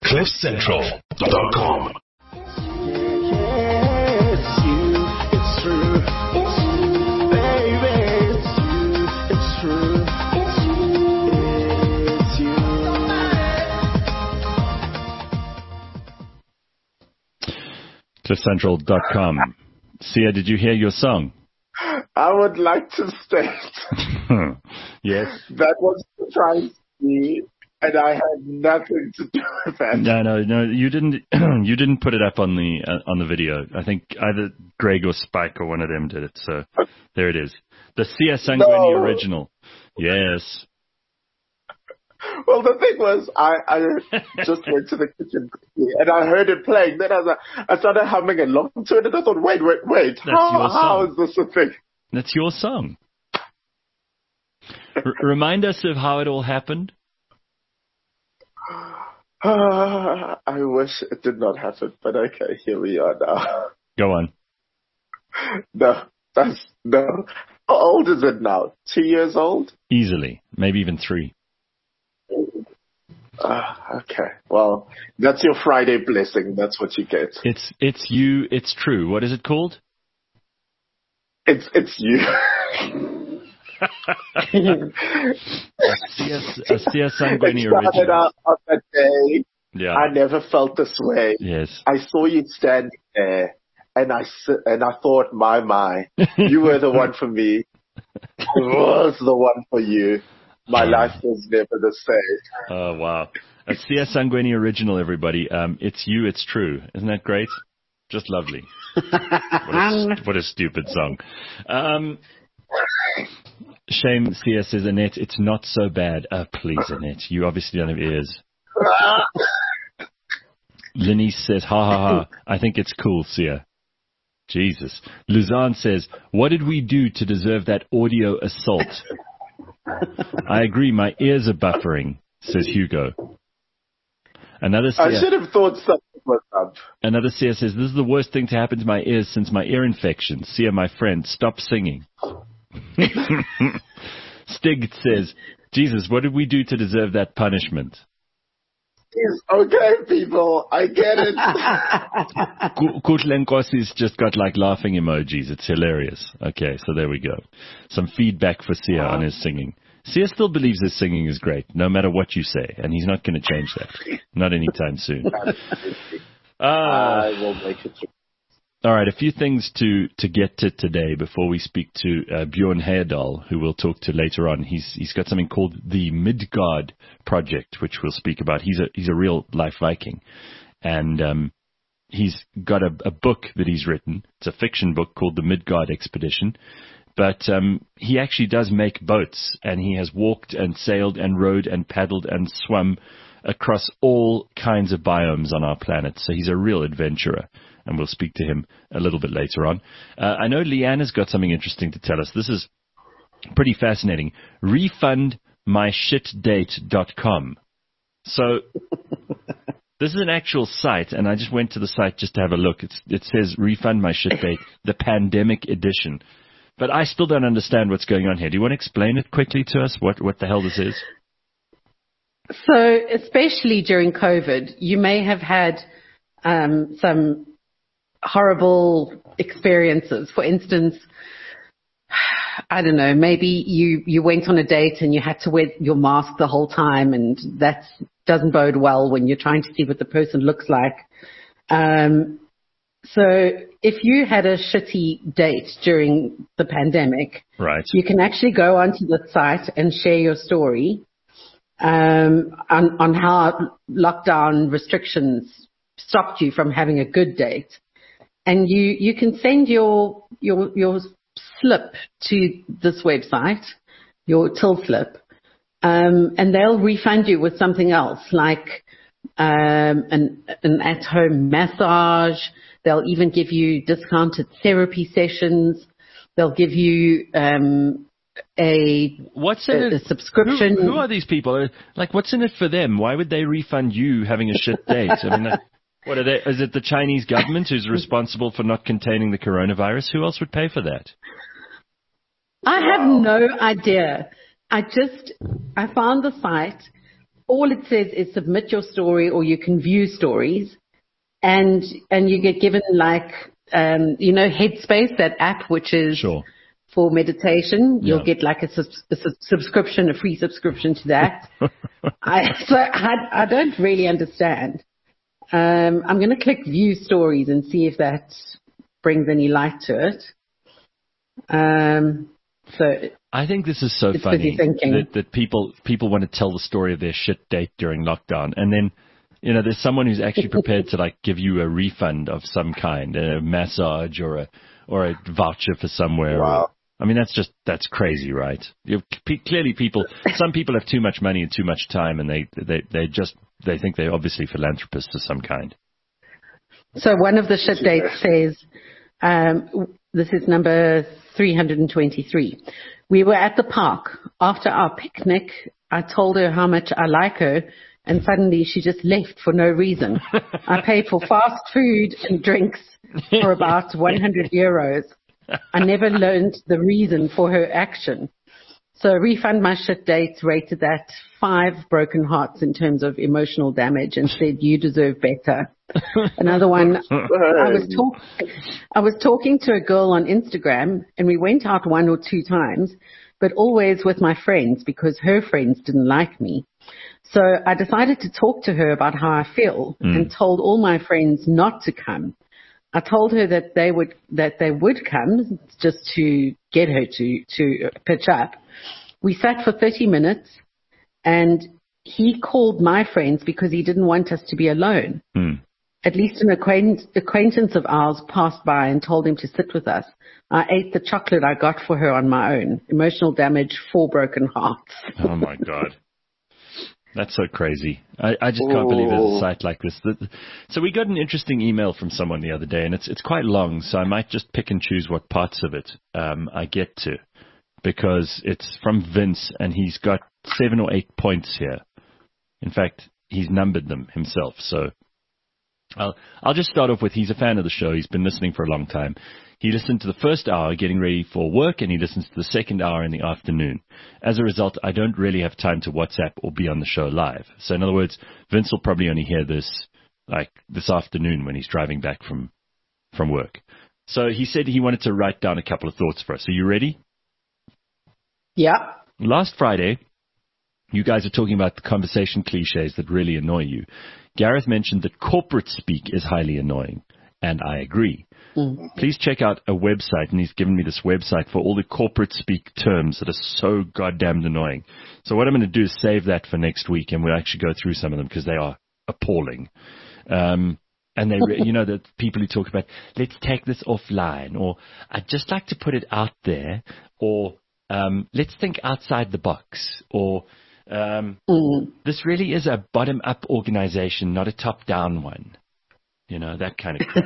CliffCentral.com. CliffCentral.com. Sia, did you hear your song? I would like to state yes. that was surprised me, and I had nothing to do with that. No, you didn't. You didn't put it up on the video. I think either Greg or Spike or one of them did it. So there it is, the Sia Sangweni original. Yes. Well, the thing was, I just went to the kitchen and I heard it playing. Then I started humming along to it, and I thought, wait. How is this a thing? That's your song. Remind us of how it all happened. I wish it did not happen, but okay, here we are now. Go on. No. How old is it now? 2 years old? Easily, maybe even 3. Okay. Well, that's your Friday blessing. That's what you get. It's you. It's true. What is it called? It's you. A Sia Sangweni original. On that day, yeah. I never felt this way. Yes. I saw you standing there, and I thought, my, you were the one for me. I was the one for you. My life was never the same. Oh, wow. A Sia Sangweni original, everybody. It's you, it's true. Isn't that great? Just lovely. What a stupid song. Shame, Sia says, Annette, it's not so bad. Please, Annette, you obviously don't have ears. Lenny says, ha. I think it's cool, Sia. Jesus. Luzanne says, what did we do to deserve that audio assault? I agree, my ears are buffering, says Hugo. Another Sia, I should have thought something was up. Another Sia says, this is the worst thing to happen to my ears since my ear infection. Sia, my friend, stop singing. Stig says, Jesus, what did we do to deserve that punishment? Okay, people, I get it. Kutlenkosi's just got like laughing emojis. It's hilarious. Okay, so there we go. Some feedback for Sia on his singing. Sia still believes his singing is great, no matter what you say, and he's not going to change that. Not anytime soon. I will make it through. All right, a few things to get to today before we speak to Bjorn Heyerdahl, who we'll talk to later on. He's got something called the Midgard Project, which we'll speak about. He's a real life Viking, and he's got a book that he's written. It's a fiction book called the Midgard Expedition, but he actually does make boats, and he has walked and sailed and rowed and paddled and swum across all kinds of biomes on our planet. So he's a real adventurer. And we'll speak to him a little bit later on. I know Leanne has got something interesting to tell us. This is pretty fascinating. Refundmyshitdate.com. So this is an actual site, and I just went to the site just to have a look. It says Refund My Shit Date, the pandemic edition. But I still don't understand what's going on here. Do you want to explain it quickly to us, what the hell this is? So especially during COVID, you may have had some horrible experiences. For instance, I don't know, maybe you went on a date and you had to wear your mask the whole time, and that doesn't bode well when you're trying to see what the person looks like. So if you had a shitty date during the pandemic, right, you can actually go onto the site and share your story on how lockdown restrictions stopped you from having a good date. And you can send your slip to this website, your till slip, and they'll refund you with something else, like an at-home massage. They'll even give you discounted therapy sessions. They'll give you a subscription. Who are these people? Like, what's in it for them? Why would they refund you having a shit date? I mean, what are they? Is it the Chinese government who's responsible for not containing the coronavirus? Who else would pay for that? I have no idea. I found the site. all it says is submit your story, or you can view stories, and you get given like, Headspace, that app, which is Sure. for meditation. Yeah. You'll get like a subscription, a free subscription to that. I don't really understand. I'm going to click view stories and see if that brings any light to it. I think this is so funny that people want to tell the story of their shit date during lockdown, and then there's someone who's actually prepared to like give you a refund of some kind, a massage or a voucher for somewhere. Wow. I mean, that's crazy, right? Clearly, some people have too much money and too much time, and they think they're obviously philanthropists of some kind. So one of the shit dates says, this is number 323. We were at the park. After our picnic, I told her how much I like her, and suddenly she just left for no reason. I paid for fast food and drinks for about 100 euros. I never learned the reason for her action. So Refund My Shit Dates rated that 5 broken hearts in terms of emotional damage and said, you deserve better. Another one, I was talking to a girl on Instagram, and we went out 1 or 2 times, but always with my friends because her friends didn't like me. So I decided to talk to her about how I feel and told all my friends not to come. I told her that they would come just to get her to pitch up. We sat for 30 minutes, and he called my friends because he didn't want us to be alone. At least an acquaintance of ours passed by and told him to sit with us. I ate the chocolate I got for her on my own. Emotional damage, 4 broken hearts. Oh, my God. That's so crazy. I just can't believe there's a site like this. So we got an interesting email from someone the other day, and it's quite long, so I might just pick and choose what parts of it I get to, because it's from Vince, and he's got 7 or 8 points here. In fact, he's numbered them himself. So I'll just start off with, he's a fan of the show. He's been listening for a long time. He listened to the first hour getting ready for work, and he listens to the second hour in the afternoon. As a result, I don't really have time to WhatsApp or be on the show live. So in other words, Vince will probably only hear this like this afternoon when he's driving back from work. So he said he wanted to write down a couple of thoughts for us. Are you ready? Yeah. Last Friday, you guys are talking about the conversation cliches that really annoy you. Gareth mentioned that corporate speak is highly annoying, and I agree. Please check out a website, and he's given me this website for all the corporate speak terms that are so goddamn annoying. So what I'm going to do is save that for next week, and we'll actually go through some of them because they are appalling. And they, the people who talk about, let's take this offline, or I'd just like to put it out there, or let's think outside the box, or this really is a bottom-up organization, not a top-down one. That kind of crap.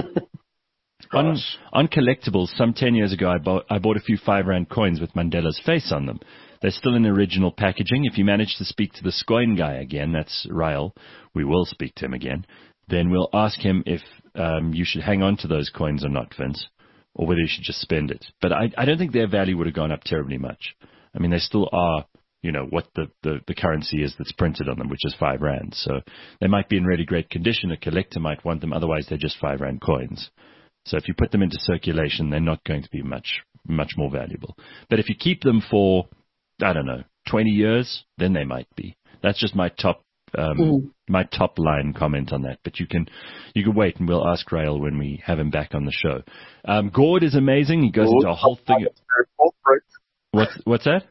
On collectibles, some 10 years ago, I bought a few 5 Rand coins with Mandela's face on them. They're still in original packaging. If you manage to speak to the Scoin guy again, that's Ryle, we will speak to him again, then we'll ask him if you should hang on to those coins or not, Vince, or whether you should just spend it. But I don't think their value would have gone up terribly much. I mean, they still are, what the currency is that's printed on them, which is 5 Rand. So they might be in really great condition. A collector might want them. Otherwise, they're just 5 Rand coins. So if you put them into circulation, they're not going to be much more valuable. But if you keep them for, 20 years, then they might be. That's just my top line comment on that. But you can wait, and we'll ask Rael when we have him back on the show. Gord is amazing. He goes into a whole thing. What's that?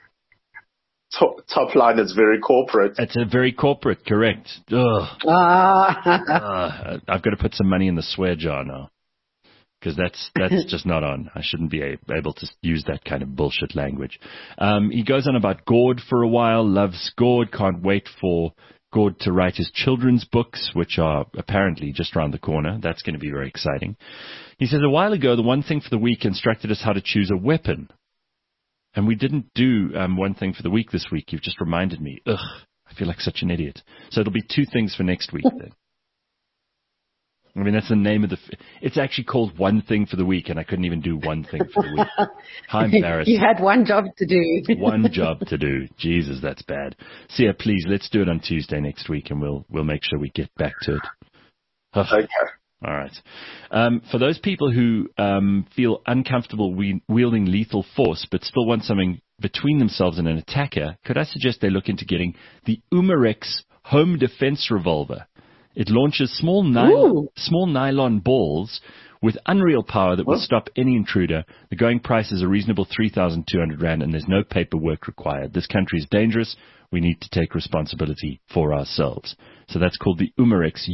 Top line is very corporate. It's a very corporate, correct. I've got to put some money in the swear jar now, because that's just not on. I shouldn't be able to use that kind of bullshit language. He goes on about Gord for a while, loves Gord, can't wait for Gord to write his children's books, which are apparently just around the corner. That's going to be very exciting. He says, a while ago, the One Thing for the Week instructed us how to choose a weapon. And we didn't do One Thing for the Week this week. You've just reminded me. I feel like such an idiot. So it'll be 2 things for next week then. I mean, that's the name of it's actually called One Thing for the Week, and I couldn't even do one thing for the week. How embarrassing. You had one job to do. One job to do. Jesus, that's bad. Sia, please, let's do it on Tuesday next week, and we'll make sure we get back to it. Okay. All right. For those people who feel uncomfortable wielding lethal force, but still want something between themselves and an attacker, could I suggest they look into getting the Umarex Home Defense Revolver? It launches small nylon balls with unreal power that will stop any intruder. The going price is a reasonable 3,200 Rand, and there's no paperwork required. This country is dangerous. We need to take responsibility for ourselves. So that's called the Umarex,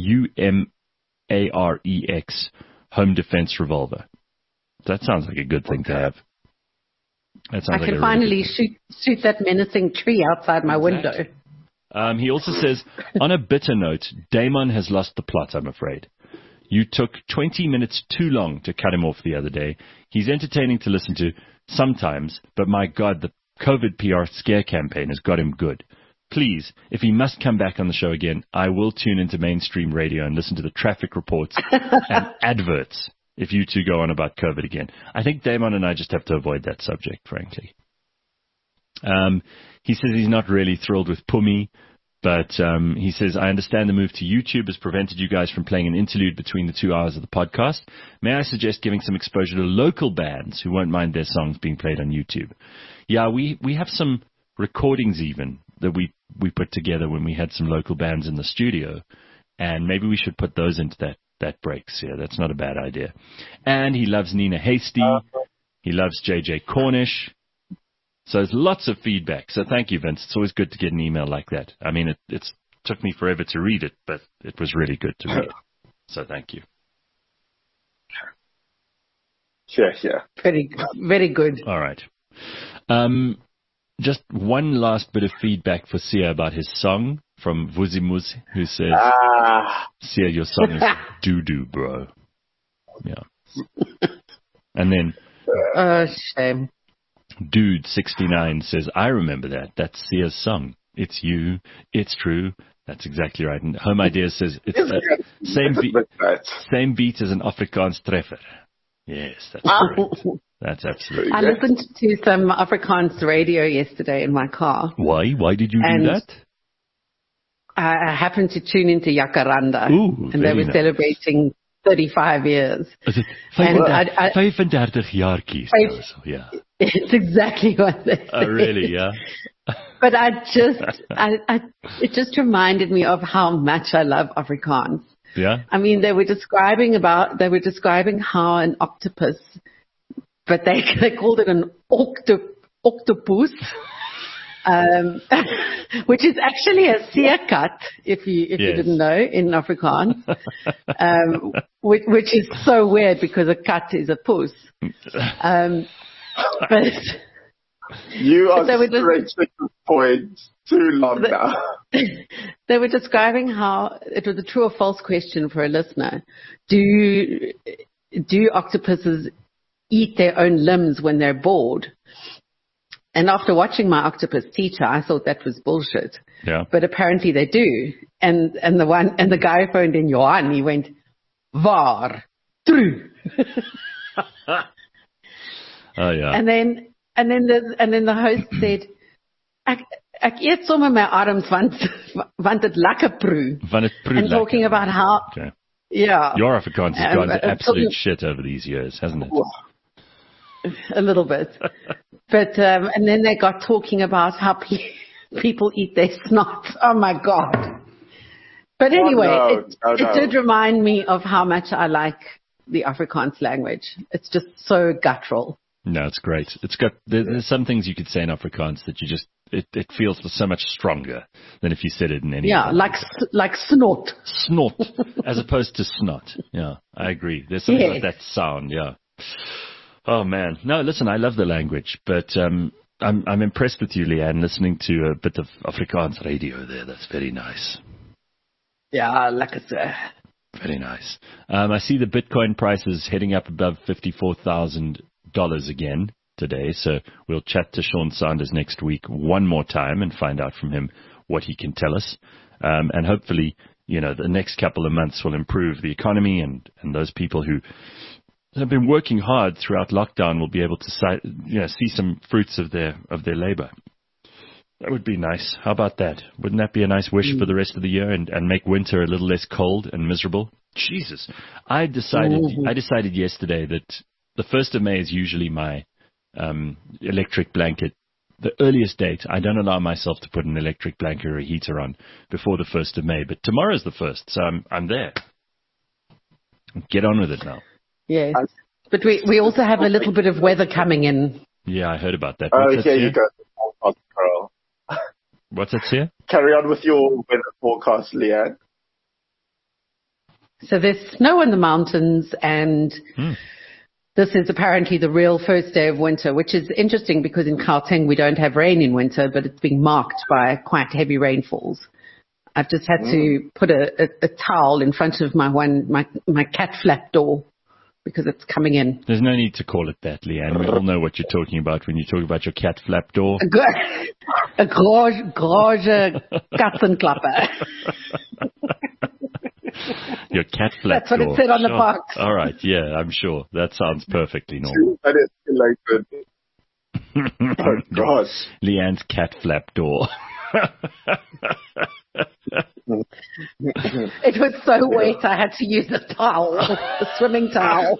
Umarex Home Defense Revolver. That sounds like a good thing to have. I can finally shoot that menacing tree outside my window. He also says, on a bitter note, Damon has lost the plot, I'm afraid. You took 20 minutes too long to cut him off the other day. He's entertaining to listen to sometimes, but my God, the COVID PR scare campaign has got him good. Please, if he must come back on the show again, I will tune into mainstream radio and listen to the traffic reports and adverts if you two go on about COVID again. I think Damon and I just have to avoid that subject, frankly. He says he's not really thrilled with Pumi, but he says, I understand the move to YouTube has prevented you guys from playing an interlude between the 2 hours of the podcast. May I suggest giving some exposure to local bands who won't mind their songs being played on YouTube? Yeah, we have some recordings even that we put together when we had some local bands in the studio, and maybe we should put those into that breaks. Yeah, that's not a bad idea. And he loves Nina Hasty. He loves JJ Cornish. So there's lots of feedback. So thank you, Vince. It's always good to get an email like that. I mean, it took me forever to read it, but it was really good to read. So thank you. Sure. Very good. All right. Just one last bit of feedback for Sia about his song from Vuzimus, who says, Sia, your song is doo-doo, bro. Yeah. And then... shame. Dude69 says, I remember that. That's Sia's song. It's you. It's true. That's exactly right. And Home Ideas says, it's the same beat as an Afrikaans treffer. Yes, that's correct. That's absolutely I listened to some Afrikaans radio yesterday in my car. Why? Why did you do that? I happened to tune into Jacaranda. Ooh, and they were celebrating 35 years. Is it 35 jaartjies? Yeah. It's exactly what they say. Oh, really? Yeah. But it just reminded me of how much I love Afrikaans. Yeah. I mean, they were describing how an octopus, but they called it an octopus, which is actually a seerkat, if you didn't know, in Afrikaans, which is so weird because a cat is a puss. But you are stretching the point too long now. They were describing how it was a true or false question for a listener. Do octopuses eat their own limbs when they're bored? And after watching my octopus teacher, I thought that was bullshit. Yeah. But apparently they do. And the guy phoned in Johan. He went, "Waar, true." Oh yeah. And then the host said, "Ek eet sommer my arms want dit lekker proe." And talking about how, okay. Yeah. Your Afrikaans has gone to absolute shit over these years, hasn't it? A little bit. But, and then they got talking about how people eat their snot. Oh my God. But anyway, it did remind me of how much I like the Afrikaans language. It's just so guttural. No, it's great. It's got, there's some things you could say in Afrikaans that you just, it feels so much stronger than if you said it in any Yeah, language. like snot. Snot, as opposed to snot. Yeah, I agree. There's something like that sound, yeah. Oh man. No, listen, I love the language, but I'm impressed with you, Leanne, listening to a bit of Afrikaans radio there. That's very nice. Yeah, lekker so. Very nice. I see the Bitcoin price is heading up above $54,000 again today, so we'll chat to Sean Sanders next week one more time and find out from him what he can tell us. And hopefully the next couple of months will improve the economy, and those people who have been working hard throughout lockdown will be able to see some fruits of their labor. That would be nice. How about that? Wouldn't that be a nice wish for the rest of the year and make winter a little less cold and miserable? Jesus. I decided yesterday that the 1st of May is usually my electric blanket. The earliest date, I don't allow myself to put an electric blanket or a heater on before the 1st of May. But tomorrow's the 1st, so I'm there. Get on with it now. Yes. But we also have a little bit of weather coming in. Yeah, I heard about that. Here you go, Carol. What's that, Sia? Carry on with your weather forecast, Leanne. So there's snow in the mountains, and this is apparently the real first day of winter, which is interesting because in Gauteng we don't have rain in winter, but it's being marked by quite heavy rainfalls. I've just had to put a towel in front of my cat flap door because it's coming in. There's no need to call it that, Leanne. We all know what you're talking about when you talk about your cat flap door. A groge katzenklapper. Your cat flap That's what door. it said on the box. All right, yeah, I'm sure. That sounds perfectly normal. Oh, gosh. Leanne's cat flap door. It was so wet I had to use a towel, a swimming towel.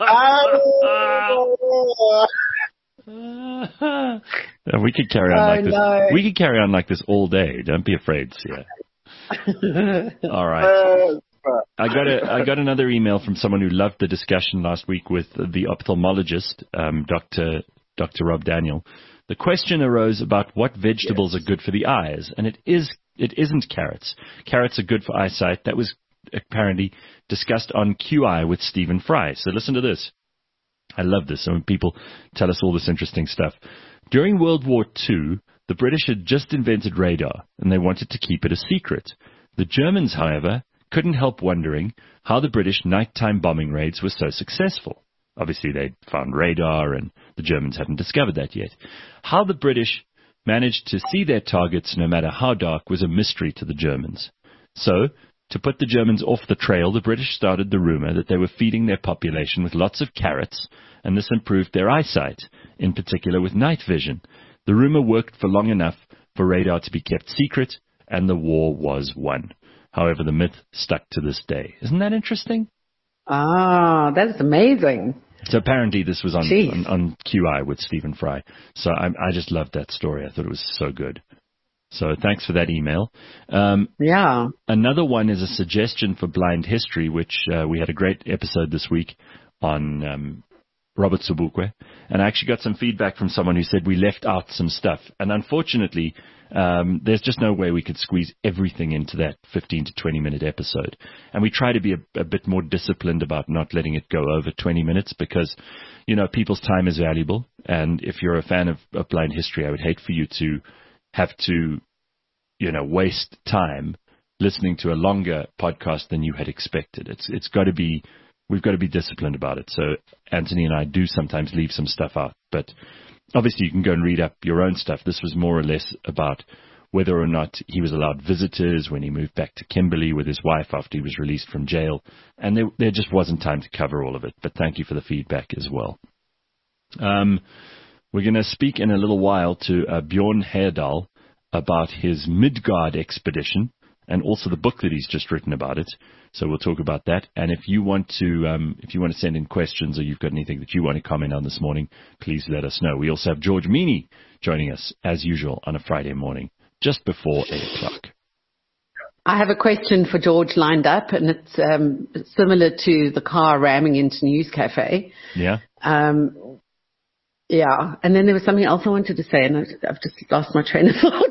We could carry on like this. No. We could carry on like this all day. Don't be afraid, Sia. All right. I got another email from someone who loved the discussion last week with the ophthalmologist, Dr. Rob Daniel. The question arose about what vegetables are good for the eyes, and it isn't carrots. Carrots are good for eyesight. That was apparently discussed on QI with Stephen Fry. So listen to this. I love this. When people tell us all this interesting stuff. During World War II, the British had just invented radar, and they wanted to keep it a secret. The Germans, however, couldn't help wondering how the British nighttime bombing raids were so successful. Obviously, they'd found radar, and the Germans hadn't discovered that yet. How the British managed to see their targets no matter how dark was a mystery to the Germans. So, to put the Germans off the trail, the British started the rumor that they were feeding their population with lots of carrots, and this improved their eyesight, in particular with night vision. The rumor worked for long enough for radar to be kept secret, and the war was won. However, the myth stuck to this day. Isn't that interesting? Ah, that's amazing. So apparently this was on QI with Stephen Fry. So I just loved that story. I thought it was so good. So thanks for that email. Yeah. Another one is a suggestion for blind history, which we had a great episode this week on Robert Sobukwe. And I actually got some feedback from someone who said we left out some stuff. And unfortunately, there's just no way we could squeeze everything into that 15 to 20 minute episode. And we try to be a bit more disciplined about not letting it go over 20 minutes because, people's time is valuable. And if you're a fan of blind history, I would hate for you to have to, waste time listening to a longer podcast than you had expected. It's got to be, we've got to be disciplined about it. So Anthony and I do sometimes leave some stuff out, but obviously you can go and read up your own stuff. This was more or less about whether or not he was allowed visitors when he moved back to Kimberley with his wife after he was released from jail. And there just wasn't time to cover all of it, but thank you for the feedback as well. We're going to speak in a little while to Bjorn Heyerdahl about his Midgard expedition and also the book that he's just written about it. So we'll talk about that. And if you want to send in questions or you've got anything that you want to comment on this morning, please let us know. We also have George Meany joining us as usual on a Friday morning, just before 8:00. I have a question for George lined up, and it's similar to the car ramming into News Cafe. Yeah. Yeah, and then there was something else I wanted to say, and I've just lost my train of thought.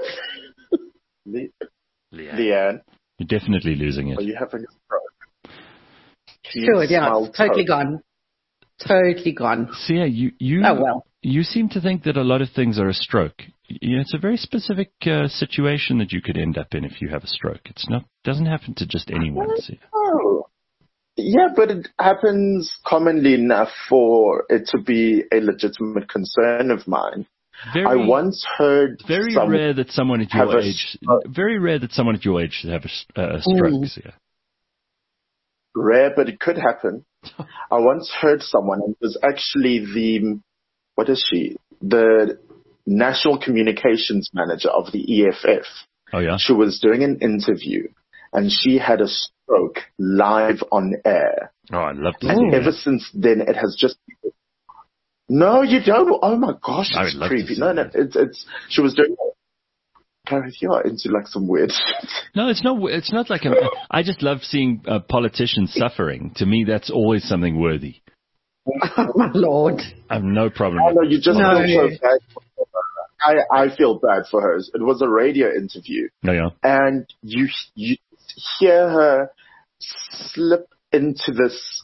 Leanne. You're definitely losing it. Are you having a stroke? Sure, yeah, it's totally gone. Totally gone. Sia, you seem to think that a lot of things are a stroke. It's a very specific situation that you could end up in if you have a stroke. Doesn't happen to just anyone, Sia. Oh. Yeah, but it happens commonly enough for it to be a legitimate concern of mine. I once heard very rare that someone at your age should have a stroke. Yeah. rare, but it could happen. I once heard someone, and it was actually the National Communications Manager of the EFF. Oh, yeah? She was doing an interview, and she had a stroke live on air. Oh, I'd love to see And that. ever since then, it has just... No, you don't. Oh, my gosh, I it's would love to creepy. see No, that. it's... She was doing... Gareth, you are into like some weird shit. No, it's not like I just love seeing politicians suffering. To me, that's always something worthy. Oh, my Lord. I have no problem I with know, you just No. feel so bad for her. I feel bad for her. It was a radio interview, No, yeah. and you hear her slip into this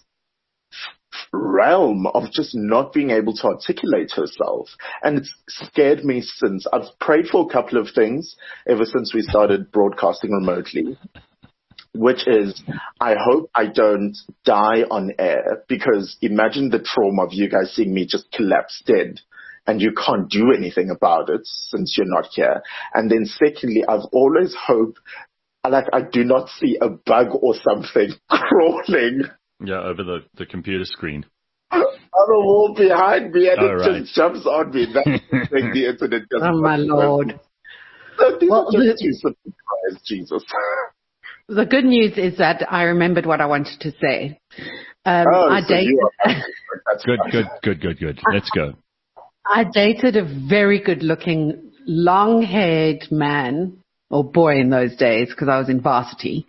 realm of just not being able to articulate herself. And it's scared me since. I've prayed for a couple of things ever since we started broadcasting remotely, which is I hope I don't die on air, because imagine the trauma of you guys seeing me just collapse dead and you can't do anything about it since you're not here. And then secondly, I've always hoped, I do not see a bug or something crawling Yeah, over the computer screen. on the wall behind me, and Oh, it right. just jumps on me. That's the thing the internet doesn't. Oh, my Lord. So these Well, are just two simple prayers, Jesus. The good news is that I remembered what I wanted to say. I so dated, you are that's Good. Let's go. I dated a very good-looking, long-haired man, or boy in those days, because I was in varsity,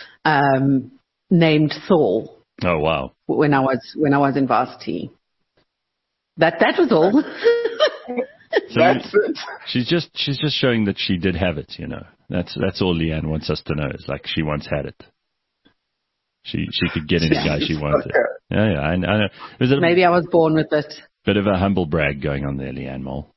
named Saul. Oh, wow. When I was in varsity. That was all. So That's it. she's just showing that she did have it, you know. That's all Leanne wants us to know. Is like she once had it. She could get any guy she wanted. Okay. Yeah, I know. There's a Maybe I was born with it. bit of a humble brag going on there, Leanne Mole.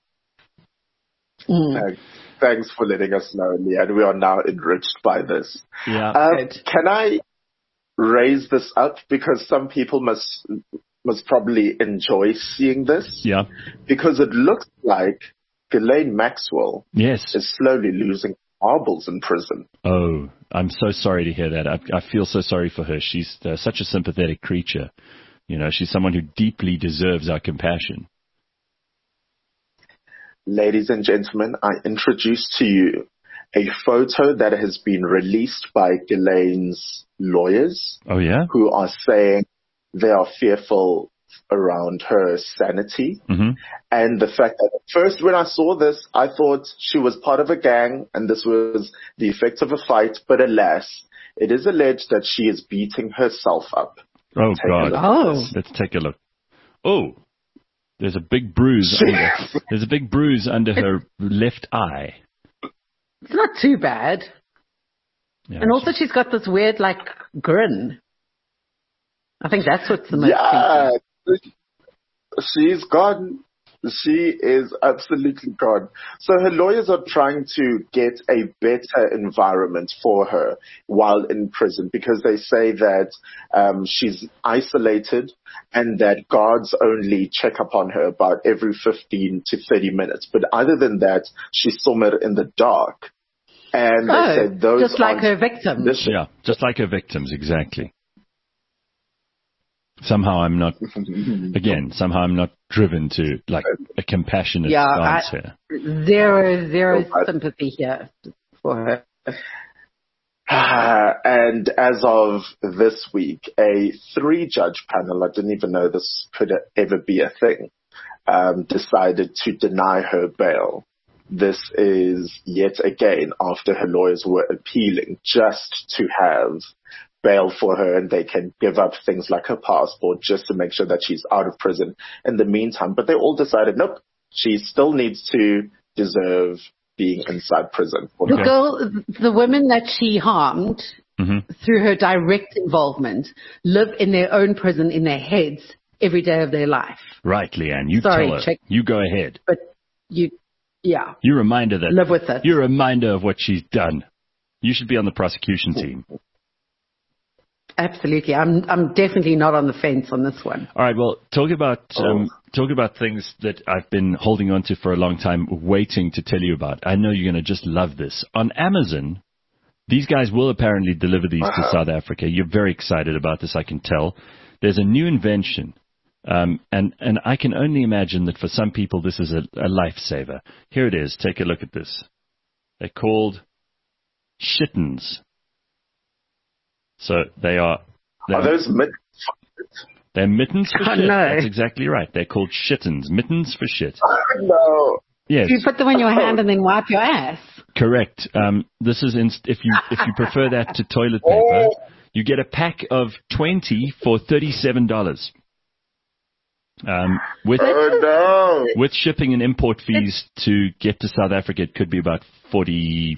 Thanks for letting us know, Leanne. We are now enriched by this. Yeah. Good. Can I raise this up, because some people must probably enjoy seeing this? Yeah. Because it looks like Ghislaine Maxwell Yes. is slowly losing marbles in prison. Oh, I'm so sorry to hear that. I feel so sorry for her. She's such a sympathetic creature. You know, she's someone who deeply deserves our compassion. Ladies and gentlemen, I introduce to you a photo that has been released by Ghislaine's lawyers, Oh, yeah? who are saying they are fearful around her sanity. Mm-hmm. And the fact that at first when I saw this, I thought she was part of a gang and this was the effect of a fight. But alas, it is alleged that she is beating herself up. Oh, Take a God. look. Oh. Let's take a look. Oh, there's a big bruise. There's a big bruise under her left eye. It's not too bad. Yeah, And also she's got this weird, grin. I think that's what's the most Yeah, creepy. she's gone. She is absolutely gone. So her lawyers are trying to get a better environment for her while in prison, because they say that she's isolated and that guards only check up on her about every 15 to 30 minutes. But other than that, she's somewhere in the dark. And they said those just like aren't her victim. conditions. Yeah, just like her victims, exactly. Somehow I'm not driven to a compassionate stance here. Zero sympathy here for her. And as of this week, a 3-judge panel, I didn't even know this could ever be a thing, decided to deny her bail. This is yet again after her lawyers were appealing just to have bail for her, and they can give up things like her passport just to make sure that she's out of prison in the meantime. But they all decided, nope, she still needs to deserve being inside prison. The women that she harmed through her direct involvement live in their own prison in their heads every day of their life. Right, Leanne, you Sorry, tell her. check. You go ahead. But you remind her that. live with it. You remind her of what she's done. You should be on the prosecution team. Absolutely. I'm definitely not on the fence on this one. All right. Well, talk about things that I've been holding on to for a long time, waiting to tell you about. I know you're going to just love this. On Amazon, These guys will apparently deliver these to South Africa. You're very excited about this, I can tell. There's a new invention, and I can only imagine that for some people this is a lifesaver. Here it is. Take a look at this. They're called Shittens. So are those mittens? They're mittens for shit. No. That's exactly right. They're called Shittens. Mittens for shit. No. Yes. You put them in your hand and then wipe your ass. Correct. This is if you prefer that to toilet paper, you get a pack of 20 for $37. With shipping and import fees to get to South Africa, it could be about $45.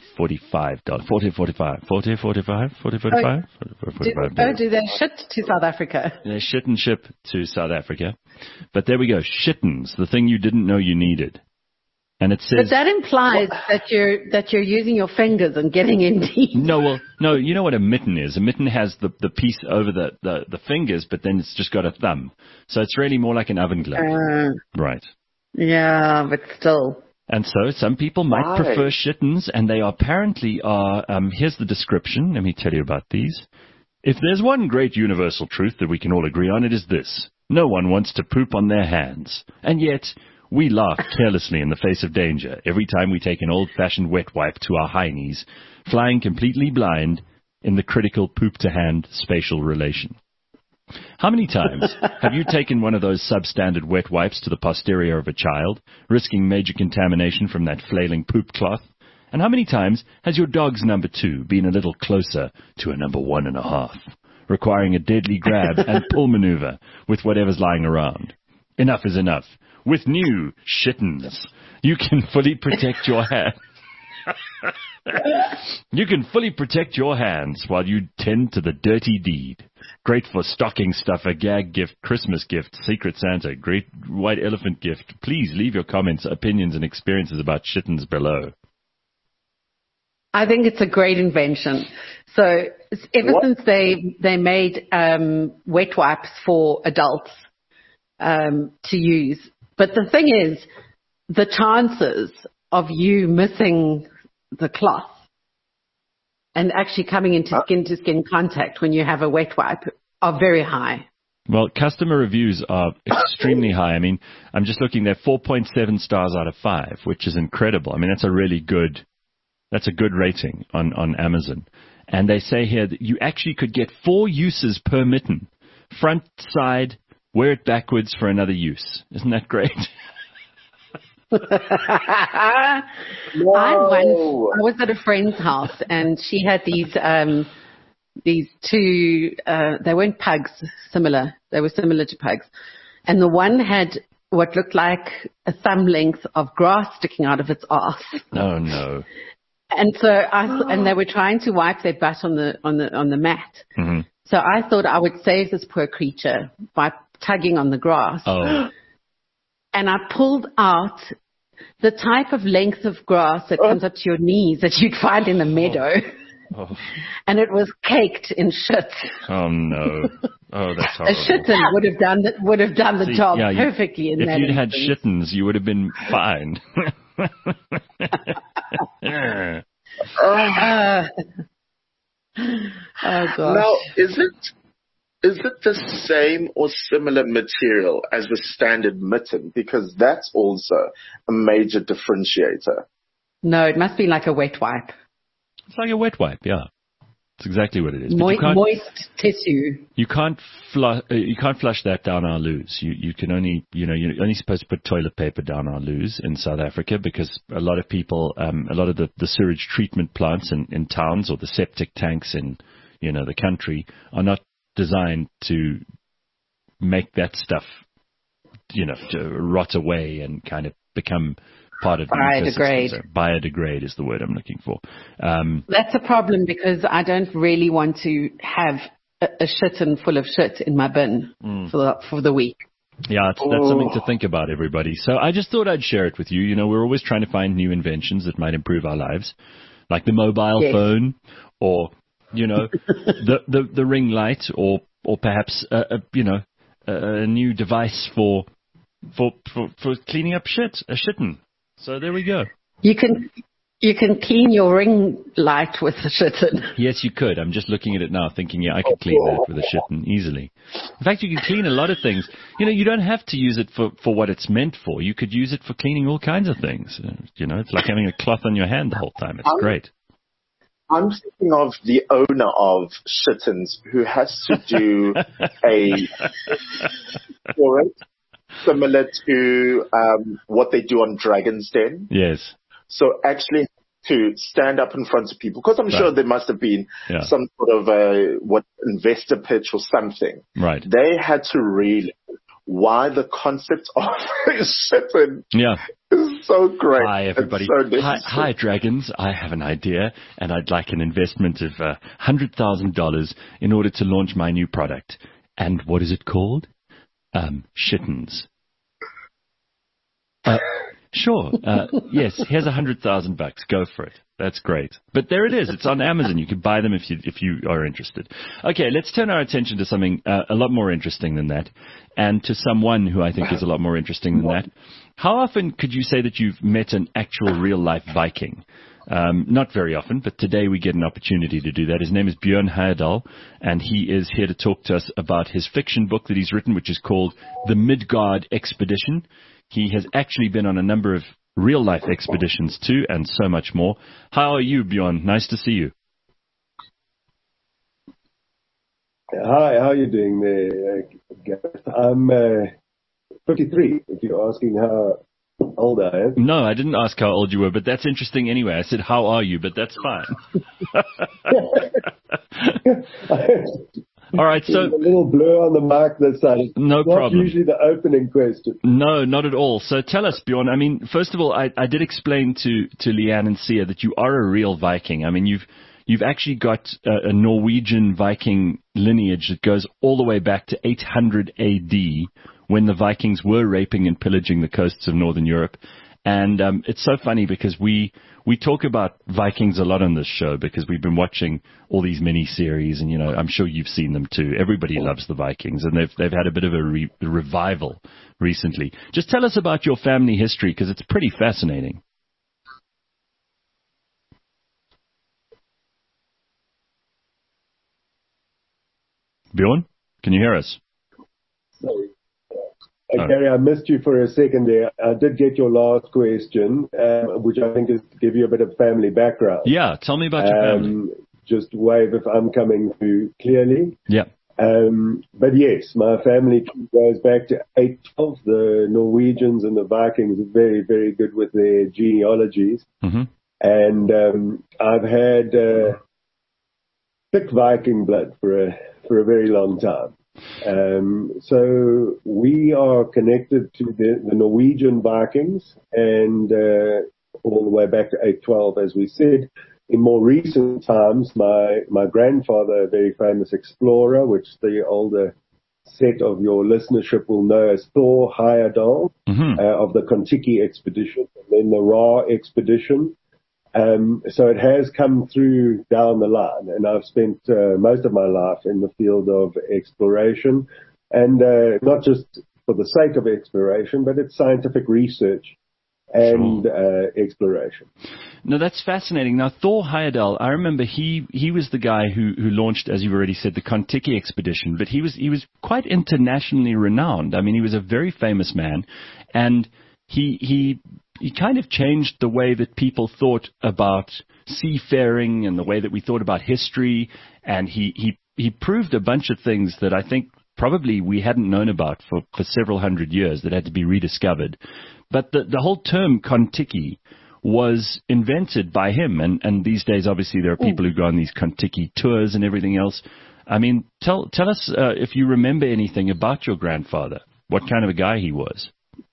Do they shit to South Africa? They shit and ship to South Africa. But there we go. Shittens, the thing you didn't know you needed. And it says, but that implies that you're using your fingers and getting in deep. No, you know what a mitten is. A mitten has the piece over the fingers, but then it's just got a thumb. So it's really more like an oven glove. Right. Yeah, but still. And so some people might prefer shittens, and they apparently are, here's the description. Let me tell you about these. If there's one great universal truth that we can all agree on, it is this. No one wants to poop on their hands. And yet, we laugh carelessly in the face of danger every time we take an old-fashioned wet wipe to our high knees, flying completely blind in the critical poop-to-hand spatial relation. How many times have you taken one of those substandard wet wipes to the posterior of a child, risking major contamination from that flailing poop cloth? And how many times has your dog's number 2 been a little closer to a number 1.5, requiring a deadly grab and pull maneuver with whatever's lying around? Enough is enough. With new Shittens, you can fully protect your hands. You can fully protect your hands while you tend to the dirty deed. Great for stocking stuffer, gag gift, Christmas gift, Secret Santa, great white elephant gift. Please leave your comments, opinions, and experiences about Shittens below. I think it's a great invention. So ever since they made wet wipes for adults to use. But the thing is, the chances of you missing the cloth and actually coming into skin-to-skin contact when you have a wet wipe are very high. Well, customer reviews are extremely high. I mean, I'm just looking there, 4.7 stars out of 5, which is incredible. I mean, that's a good rating on Amazon. And they say here that you actually could get 4 uses per mitten. Front, side, wear it backwards for another use. Isn't that great? I was at a friend's house and she had these 2, they weren't pugs, similar. They were similar to pugs. And the one had what looked like a thumb length of grass sticking out of its arse. Oh, no. And so and they were trying to wipe their butt on the mat. Mm-hmm. So I thought I would save this poor creature by tugging on the grass. Oh. And I pulled out the type of length of grass that comes up to your knees that you'd find in the meadow. Oh. And it was caked in shit. Oh, no. Oh, that's horrible. The shitten would have done the job perfectly in that. If you'd had shittens, you would have been fine. Oh, gosh. Now, is it the same or similar material as the standard mitten? Because that's also a major differentiator. No, it must be like a wet wipe. It's like a wet wipe, yeah. It's exactly what it is. Moist tissue. You can't flush that down our loos. You can only, you're only supposed to put toilet paper down our loos in South Africa because a lot of people, a lot of the sewage treatment plants in towns or the septic tanks in, the country are not designed to make that stuff, to rot away and kind of become part of biodegrade. So biodegrade is the word I'm looking for. That's a problem because I don't really want to have a shitten full of shit in my bin for the week. Yeah, that's something to think about, everybody. So I just thought I'd share it with you. We're always trying to find new inventions that might improve our lives, like the mobile phone, or the ring light, or perhaps a new device for cleaning up shit, a shitten. So there we go. You can You can clean your ring light with the shitten. Yes, you could. I'm just looking at it now thinking, yeah, I could clean that with a shitten easily. In fact, you can clean a lot of things. You don't have to use it for what it's meant for. You could use it for cleaning all kinds of things. It's like having a cloth on your hand the whole time. It's great. I'm thinking of the owner of Shittens who has to do a for it similar to what they do on Dragon's Den. Yes. So actually to stand up in front of people, because I'm sure there must have been some sort of investor pitch or something. Right. They had to really why the concept of Shitten is so great. Hi, everybody. So hi, Dragons. I have an idea, and I'd like an investment of $100,000 in order to launch my new product. And what is it called? Shittens. Sure. Yes, here's $100,000. Go for it. That's great. But there it is. It's on Amazon. You can buy them if you are interested. Okay, let's turn our attention to something a lot more interesting than that, and to someone who I think is a lot more interesting than that. How often could you say that you've met an actual real-life Viking? Not very often, but today we get an opportunity to do that. His name is Björn Heyerdahl, and he is here to talk to us about his fiction book that he's written, which is called The Midgard Expedition. He has actually been on a number of real-life expeditions too, and so much more. How are you, Björn? Nice to see you. Hi, how are you doing there, Gareth? I'm 53, if you're asking how old I am. No, I didn't ask how old you were, but that's interesting anyway. I said, how are you? But that's fine. All right, so a little blur on the mic this side. No problem. Not usually the opening question. No, not at all. So tell us, Björn. I mean, first of all, I did explain to Leanne and Sia that you are a real Viking. I mean, you've actually got a Norwegian Viking lineage that goes all the way back to 800 A.D. when the Vikings were raping and pillaging the coasts of Northern Europe. And it's so funny because we talk about Vikings a lot on this show because we've been watching all these mini-series, and, I'm sure you've seen them too. Everybody loves the Vikings, and they've had a bit of a revival recently. Just tell us about your family history because it's pretty fascinating. Björn, can you hear us? Sorry. Gary, I missed you for a second there. I did get your last question, which I think is to give you a bit of family background. Yeah, tell me about your family. Just wave if I'm coming through clearly. Yeah. But yes, my family goes back to 812. The Norwegians and the Vikings are very, very good with their genealogies. Mm-hmm. And I've had thick Viking blood for a very long time. So we are connected to the Norwegian Vikings and all the way back to 812, as we said. In more recent times, my grandfather, a very famous explorer, which the older set of your listenership will know as Thor Heyerdahl, of the Kon-Tiki expedition, and then the Ra expedition. So it has come through down the line, and I've spent most of my life in the field of exploration, and not just for the sake of exploration, but it's scientific research and exploration. No, that's fascinating. Now, Thor Heyerdahl, I remember he was the guy who launched, as you've already said, the Kon-Tiki expedition, but he was quite internationally renowned. I mean, he was a very famous man, and he kind of changed the way that people thought about seafaring and the way that we thought about history. And he proved a bunch of things that I think probably we hadn't known about for several hundred years that had to be rediscovered. But the whole term Kon-Tiki was invented by him. And these days, obviously, there are people who go on these Kon-Tiki tours and everything else. I mean, tell us if you remember anything about your grandfather, what kind of a guy he was.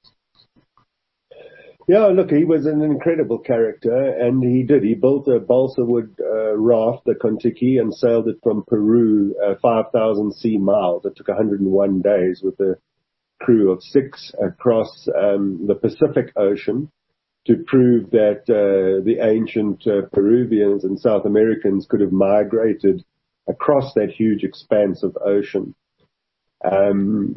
Yeah, look, he was an incredible character, and he built a balsa wood raft, the Kon-Tiki, and sailed it from Peru 5,000 sea miles. It took 101 days with a crew of 6 across the Pacific Ocean to prove that the ancient Peruvians and South Americans could have migrated across that huge expanse of ocean. And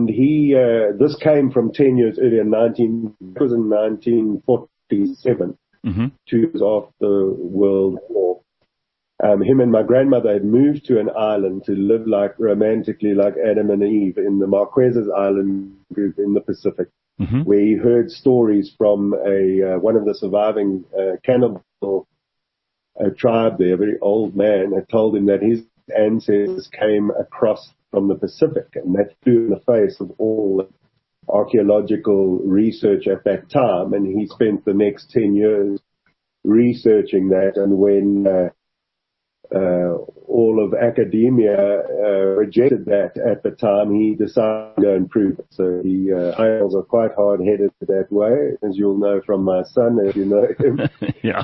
this came from 10 years earlier, it was in 1947, 2 years after the World War. Him and my grandmother had moved to an island to live like romantically like Adam and Eve in the Marquesas Island group in the Pacific, where he heard stories from one of the surviving cannibal tribe there, a very old man, had told him that his ancestors came across from the Pacific, and that flew in the face of all archaeological research at that time. And he spent the next 10 years researching that, and when all of academia rejected that at the time, he decided to go and prove it. So Idols are quite hard-headed that way, as you'll know from my son, as you know him. Yeah.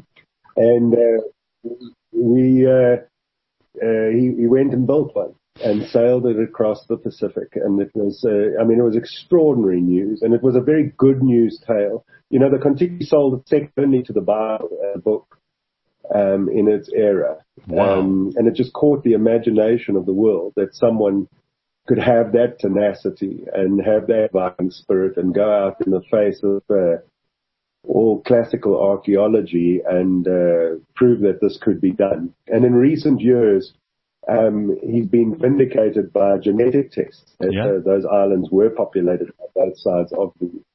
He went and built one and sailed it across the Pacific. And it was, it was extraordinary news, and it was a very good news tale. You know, the Kontiki sold it second only to the Bible book in its era. Wow. And it just caught the imagination of the world that someone could have that tenacity and have that Viking spirit and go out in the face of all classical archaeology and prove that this could be done. And in recent years, he's been vindicated by genetic tests that those islands were populated on both sides of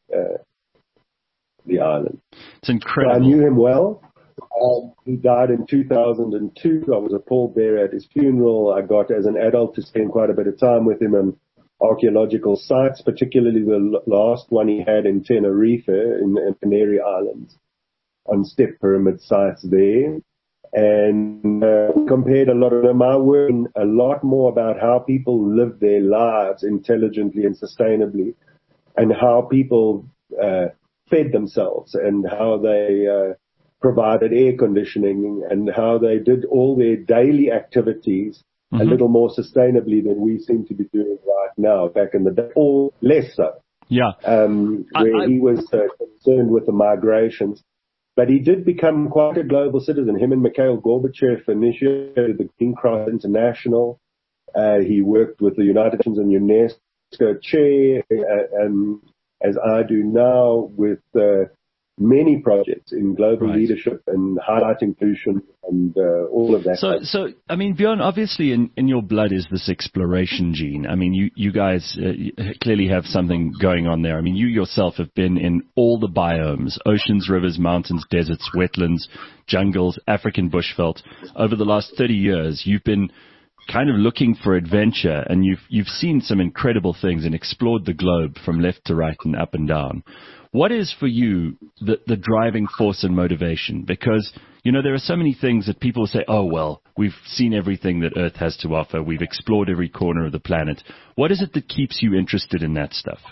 the island. It's incredible. So I knew him well. He died in 2002. I was a pallbearer at his funeral. I got, as an adult, to spend quite a bit of time with him on archaeological sites, particularly the last one he had in Tenerife, in the Canary Islands, on step pyramid sites there. And compared a lot of them, I learned a lot more about how people live their lives intelligently and sustainably, and how people fed themselves, and how they provided air conditioning, and how they did all their daily activities a little more sustainably than we seem to be doing right now back in the day, or less so. Yeah. Where he was concerned with the migrations. But he did become quite a global citizen. Him and Mikhail Gorbachev initiated the Green Cross International. He worked with the United Nations and UNESCO chair, as I do now, with many projects in global leadership and highlighting pollution and all of that. So I mean, Bjorn, obviously in your blood is this exploration gene. I mean, you guys clearly have something going on there. I mean, you yourself have been in all the biomes: oceans, rivers, mountains, deserts, wetlands, jungles, African bushveld. Over the last 30 years, you've been kind of looking for adventure, and you've seen some incredible things and explored the globe from left to right and up and down. What is for you the driving force and motivation? Because, you know, there are so many things that people say, oh, well, we've seen everything that Earth has to offer. We've explored every corner of the planet. What is it that keeps you interested in that stuff?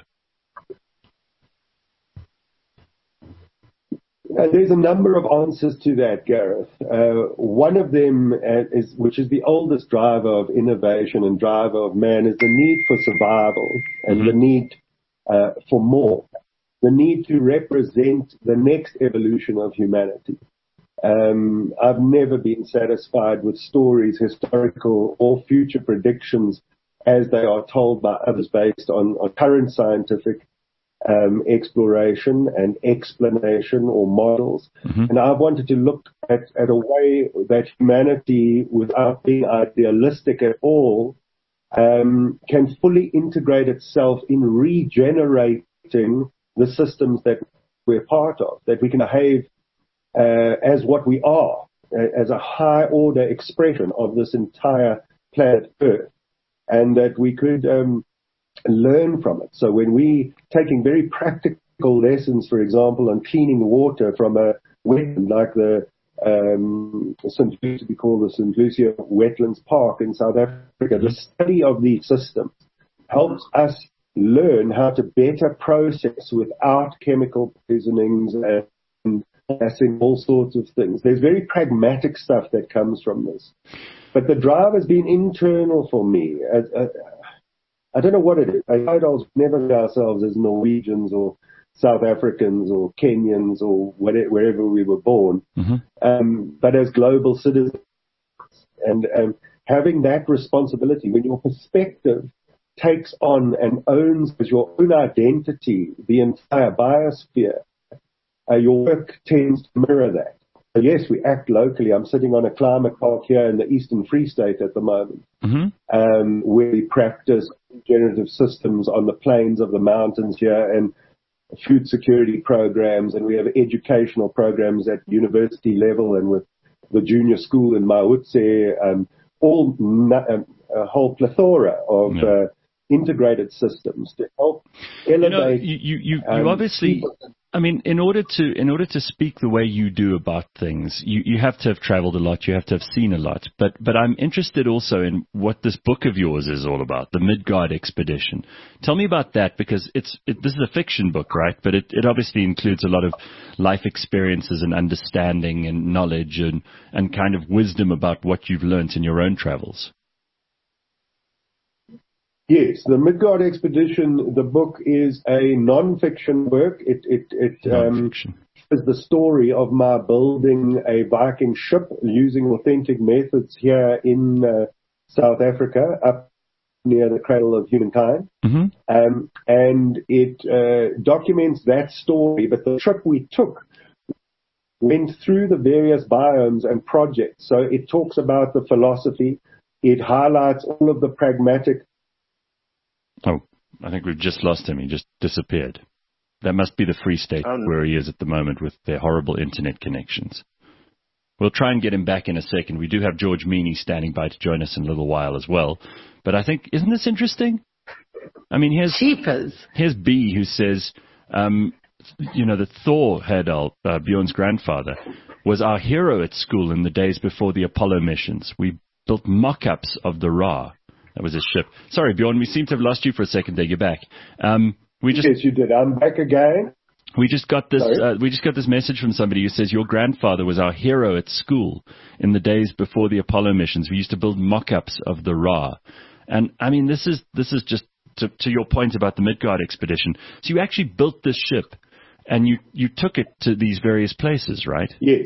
There's a number of answers to that, Gareth. One of them, which is the oldest driver of innovation and driver of man, is the need for survival and the need for more. The need to represent the next evolution of humanity. I've never been satisfied with stories, historical or future predictions, as they are told by others based on current scientific exploration and explanation or models. And I've wanted to look at a way that humanity, without being idealistic at all, can fully integrate itself in regenerating the systems that we're part of, that we can behave as what we are, as a high order expression of this entire planet Earth, and that we could learn from it. So when we taking very practical lessons, for example, on cleaning water from a wetland like the we call the St. Lucia Wetlands Park in South Africa, the study of these systems helps us learn how to better process without chemical poisonings and gassing, all sorts of things. There's very pragmatic stuff that comes from this. But the drive has been internal for me. I don't know what it is. Idols never see ourselves as Norwegians or South Africans or Kenyans or wherever we were born, but as global citizens. And having that responsibility, when your perspective takes on and owns as your own identity the entire biosphere, your work tends to mirror that. So yes, we act locally. I'm sitting on a climate park here in the Eastern Free State at the moment, where we practice regenerative systems on the plains of the mountains here, and food security programs, and we have educational programs at university level and with the junior school in Mahutse, a whole plethora of integrated systems to help elevate. You obviously, I mean, in order to speak the way you do about things, you have to have traveled a lot, you have to have seen a lot. But I'm interested also in what this book of yours is all about, the Midgard Expedition. Tell me about that, because this is a fiction book, right? But it obviously includes a lot of life experiences and understanding and knowledge and kind of wisdom about what you've learned in your own travels. Yes, the Midgard Expedition, the book is a non-fiction work. It is the story of my building a Viking ship using authentic methods here in South Africa, up near the cradle of humankind. And it documents that story, but the trip we took went through the various biomes and projects. So it talks about the philosophy. It highlights all of the pragmatic. Oh, I think we've just lost him. He just disappeared. That must be the Free State where he is at the moment with their horrible internet connections. We'll try and get him back in a second. We do have George Meany standing by to join us in a little while as well. But I think, isn't this interesting? I mean, here's B, who says, that Thor Heyerdahl, Bjorn's grandfather, was our hero at school in the days before the Apollo missions. We built mock-ups of the Ra. That was his ship. Sorry, Bjorn, we seem to have lost you for a second there. You're back. Yes, you did. I'm back again. We just got this message from somebody who says your grandfather was our hero at school in the days before the Apollo missions. We used to build mock-ups of the Ra. And I mean, this is just to your point about the Midgard expedition. So you actually built this ship and you took it to these various places, right? Yes.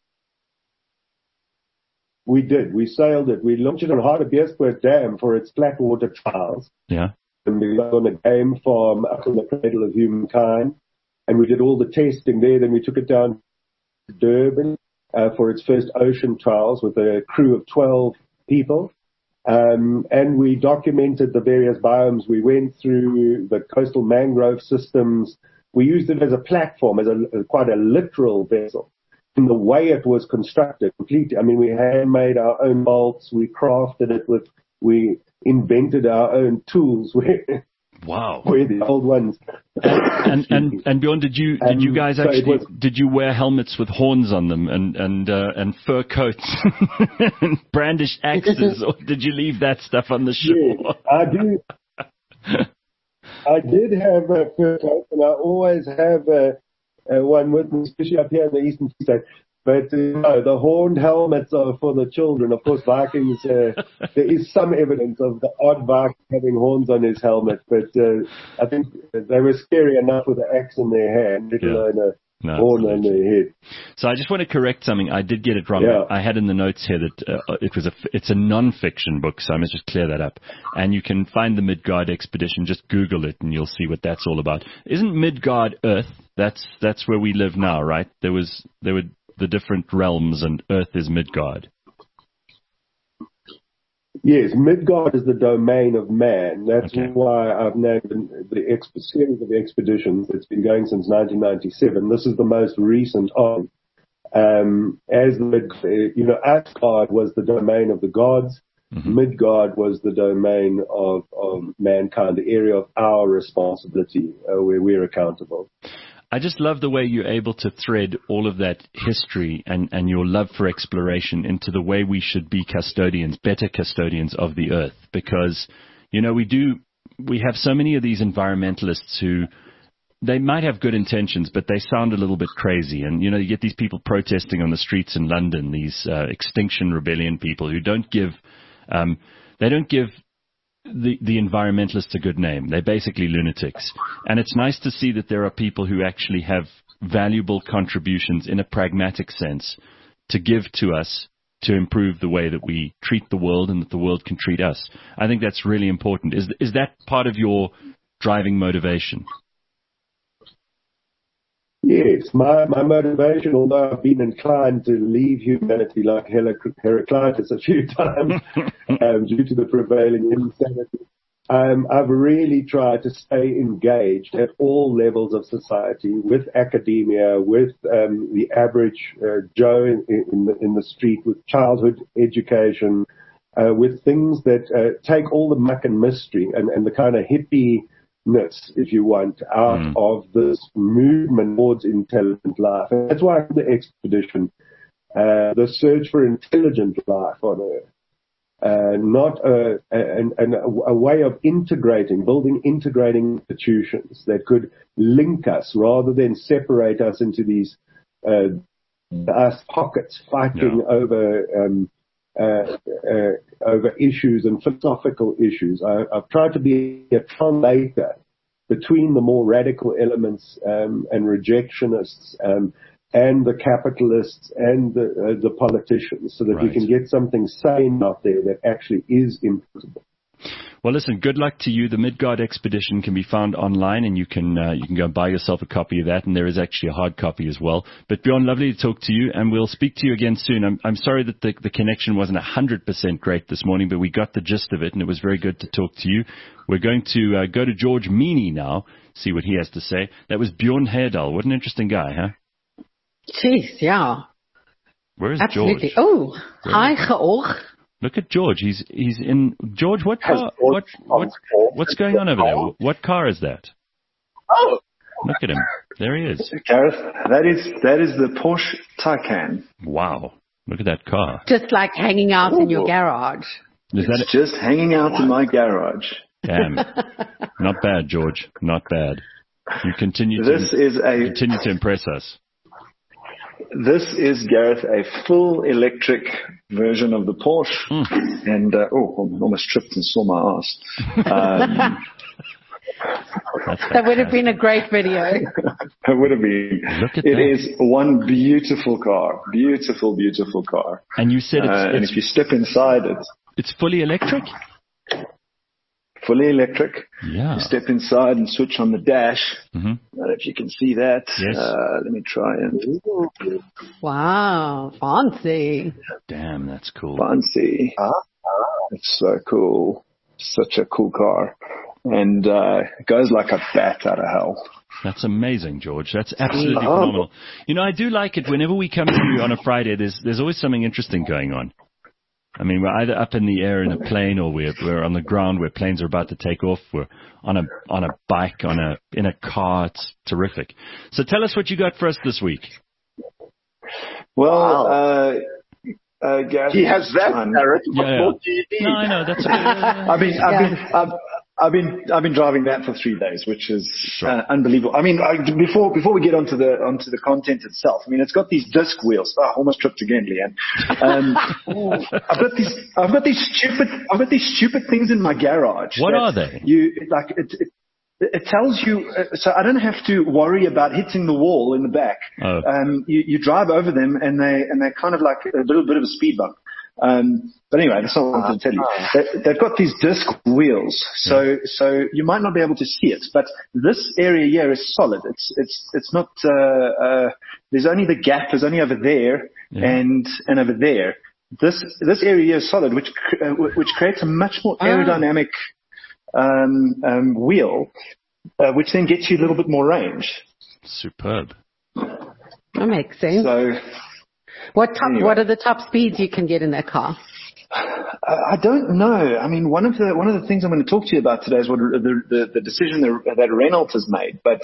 We did. We sailed it. We launched it on Hartbeespoort Dam for its flat water trials. Yeah. And we went on a game farm up in the cradle of humankind. And we did all the testing there. Then we took it down to Durban for its first ocean trials with a crew of 12 people. And we documented the various biomes. We went through the coastal mangrove systems. We used it as a platform, as quite a literal vessel. In the way it was constructed, completely. I mean, we handmade our own bolts. We crafted it we invented our own tools. Wow. We're the old ones. And Bjorn, did you guys actually did you wear helmets with horns on them and fur coats and brandish axes, or did you leave that stuff on the shore? Yes, I did have a fur coat, and I always have one with me, especially up here in the Eastern Free State. But no, the horned helmets are for the children. Of course, Vikings, there is some evidence of the odd Viking having horns on his helmet, but I think they were scary enough with an axe in their hand, let alone a horn on their head. So I just want to correct something. I did get it wrong. Yeah. I had in the notes here that it's a non-fiction book, so I must just clear that up. And you can find the Midgard Expedition. Just Google it, and you'll see what that's all about. Isn't Midgard Earth? That's where we live now, right? There were the different realms, and Earth is Midgard. Yes, Midgard is the domain of man. That's why I've named the series of expeditions that's been going since 1997. This is the most recent on. Asgard was the domain of the gods. Mm-hmm. Midgard was the domain of mankind, the area of our responsibility, where we're accountable. I just love the way you're able to thread all of that history and your love for exploration into the way we should be better custodians of the earth. Because, we have so many of these environmentalists who, they might have good intentions, but they sound a little bit crazy. And, you get these people protesting on the streets in London, these Extinction Rebellion people who don't give the environmentalists a good name. They're basically lunatics. And it's nice to see that there are people who actually have valuable contributions in a pragmatic sense to give to us to improve the way that we treat the world and that the world can treat us. I think that's really important. Is that part of your driving motivation? Yes, my motivation, although I've been inclined to leave humanity like Heraclitus a few times due to the prevailing insanity, I've really tried to stay engaged at all levels of society, with academia, with the average Joe in the street, with childhood education, with things that take all the muck and mystery and the kind of hippie, if you want, out of this movement towards intelligent life. And that's why the expedition, the search for intelligent life on Earth, not a way of building integrating institutions that could link us rather than separate us into these pockets fighting over issues and philosophical issues. I've tried to be a translator between the more radical elements and rejectionists and the capitalists and the politicians, so that we can get something sane out there that actually is improvable. Well, listen, good luck to you. The Midgard Expedition can be found online, and you can go and buy yourself a copy of that, and there is actually a hard copy as well. But Bjorn, lovely to talk to you, and we'll speak to you again soon. I'm sorry that the connection wasn't 100% great this morning, but we got the gist of it, and it was very good to talk to you. We're going to go to George Meany now, see what he has to say. That was Bjorn Heyerdahl. What an interesting guy, huh? Jeez, yeah. Where is Absolutely. George? Oh, hi, Georg. Look at George. He's in George. What's going on over there? What car is that? Oh, look at him. There he is. Gareth, that is the Porsche Taycan. Wow. Look at that car. Just like hanging out in your garage. It's just hanging out in my garage. Damn. Not bad, George. Not bad. You continue to impress us. This is, Gareth, a full electric version of the Porsche. And, I almost tripped and saw my ass. That would have been a great video. It would have been. Look at it that. is one beautiful car. Beautiful, beautiful car. And you said and if you step inside it. It's fully electric? Fully electric. Yeah. You step inside and switch on the dash. I don't know if you can see that. Yes. Let me try and... Wow, fancy. Damn, that's cool. Fancy. It's so cool. Such a cool car. And it goes like a bat out of hell. That's amazing, George. That's absolutely phenomenal. You know, I do like it whenever we come through on a Friday. There's always something interesting going on. I mean, we're either up in the air in a plane, or we're on the ground where planes are about to take off. We're on a bike, in a car. It's terrific. So tell us what you got for us this week. Well, Gareth, he has that, Eric. Yeah. No, I know. That's I've been driving that for 3 days, which is unbelievable. I mean, before we get onto the content itself, I mean, it's got these disc wheels. I almost tripped again, Leanne. I've got these stupid things in my garage. What are they? It tells you, so I don't have to worry about hitting the wall in the back. Oh. You drive over them, and they're kind of like a little bit of a speed bump. But anyway, that's all I wanted to tell you. They've got these disc wheels, so you might not be able to see it, but this area here is solid. It's not. There's only the gap is only over there and over there. This area here is solid, which creates a much more aerodynamic wheel, which then gets you a little bit more range. Superb. That makes sense. So. What are the top speeds you can get in that car? I don't know. I mean, one of the things I'm going to talk to you about today is what the decision that Renault has made. But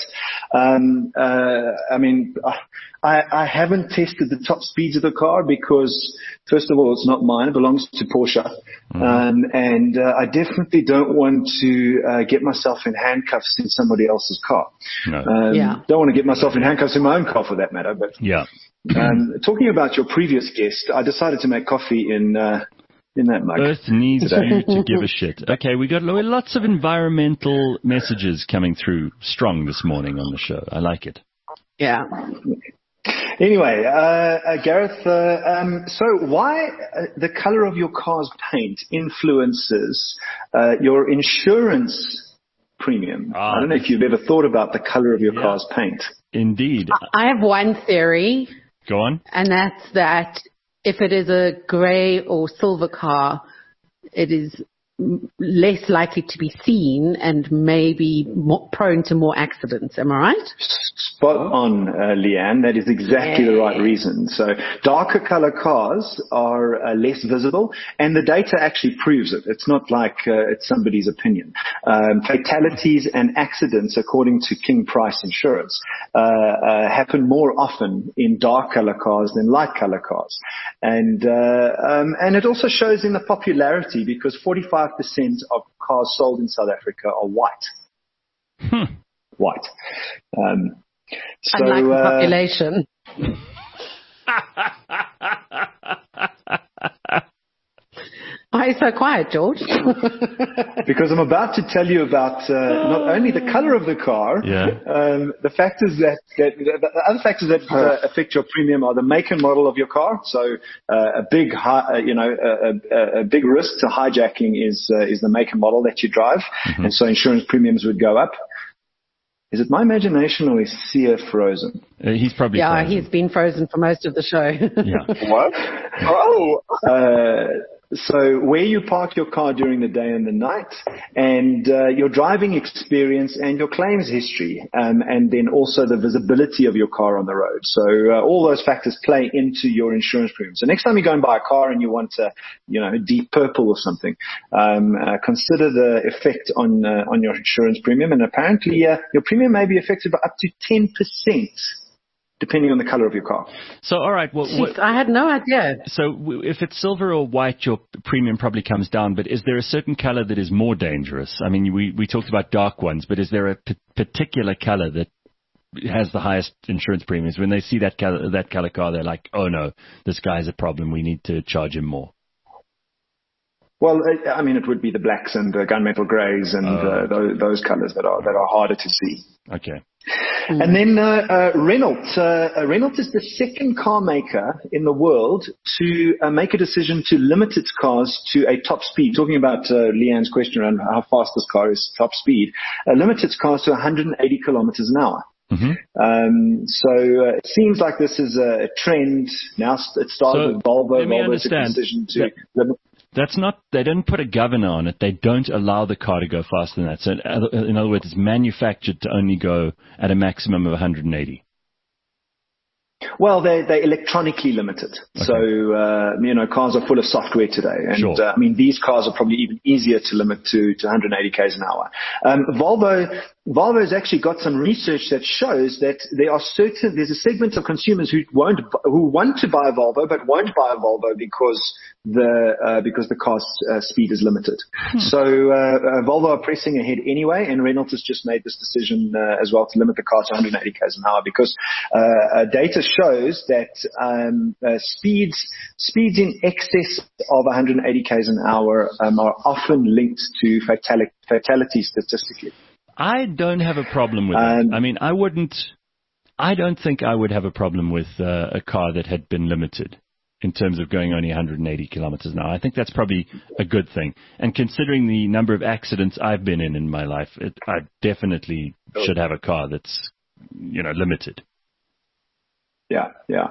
I mean, I haven't tested the top speeds of the car because, first of all, it's not mine; it belongs to Porsche, and I definitely don't want to get myself in handcuffs in somebody else's car. No. Don't want to get myself in handcuffs in my own car, for that matter. But yeah. Talking about your previous guest, I decided to make coffee in that mug. Earth needs you to give a shit. Okay, we got lots of environmental messages coming through strong this morning on the show. I like it. Yeah. Anyway, Gareth, so why the color of your car's paint influences your insurance premium. I don't know if you've ever thought about the color of your car's paint. Indeed. I have one theory. Go on. And that's that if it is a grey or silver car, it is less likely to be seen and maybe more prone to more accidents. Am I right? Spot on, Leanne. That is exactly the right reason. So darker color cars are less visible, and the data actually proves it. It's not like it's somebody's opinion. Fatalities and accidents, according to King Price Insurance, happen more often in dark color cars than light color cars. And it also shows in the popularity, because 45% of cars sold in South Africa are white. White. Unlike the population. Why are you so quiet, George? Because I'm about to tell you about not only the color of the car, the factors the other factors that affect your premium are the make and model of your car. So a big risk to hijacking is the make and model that you drive, and so insurance premiums would go up. Is it my imagination, or is Sia frozen? He's probably frozen. He's been frozen for most of the show. What? So where you park your car during the day and the night, and your driving experience and your claims history, and then also the visibility of your car on the road. So all those factors play into your insurance premium. So next time you go and buy a car and you want a deep purple or something, consider the effect on your insurance premium. And apparently your premium may be affected by up to 10%. Depending on the color of your car. So, all right. Well, I had no idea. So, if it's silver or white, your premium probably comes down. But is there a certain color that is more dangerous? I mean, we talked about dark ones, but is there a particular color that has the highest insurance premiums? When they see that color car, they're like, "Oh no, this guy's a problem. We need to charge him more." Well, I mean, it would be the blacks and the gunmetal greys and those colors that are harder to see. Okay. And then Renault. Renault is the second car maker in the world to make a decision to limit its cars to a top speed. Talking about Leanne's question around how fast this car is top speed. Limit its cars to 180 kilometers an hour. So it seems like this is a trend. Now it started with Volvo. Let me Volvo took a understand. decision to limit. That's not, they didn't put a governor on it. They don't allow the car to go faster than that. So in other words, it's manufactured to only go at a maximum of 180. Well, they electronically limit it. Okay. So, cars are full of software today. And, sure. I mean, these cars are probably even easier to limit to 180 k's an hour. Volvo has actually got some research that shows that there's a segment of consumers who want to buy a Volvo, but won't buy a Volvo because the car's speed is limited. So, Volvo are pressing ahead anyway, and Renault has just made this decision, as well, to limit the car to 180 k's an hour because, data shows that, speeds in excess of 180 k's an hour, are often linked to fatality statistically. I don't have a problem with it. I mean, I don't think I would have a problem with a car that had been limited in terms of going only 180 kilometers an hour. I think that's probably a good thing. And considering the number of accidents I've been in my life, I definitely should have a car that's, limited. Yeah.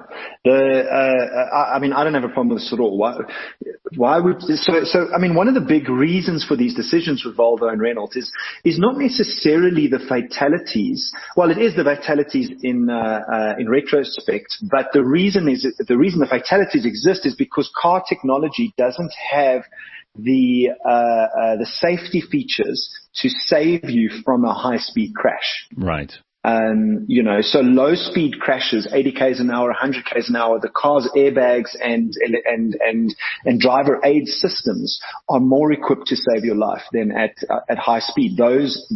I mean, I don't have a problem with this at all. Why would so? I mean, one of the big reasons for these decisions with Volvo and Renault is not necessarily the fatalities. Well, it is the fatalities in retrospect, but the reason the fatalities exist is because car technology doesn't have the safety features to save you from a high speed crash. Right. So low speed crashes, 80 k's an hour, 100 k's an hour, the car's airbags and driver aid systems are more equipped to save your life than at high speed. Those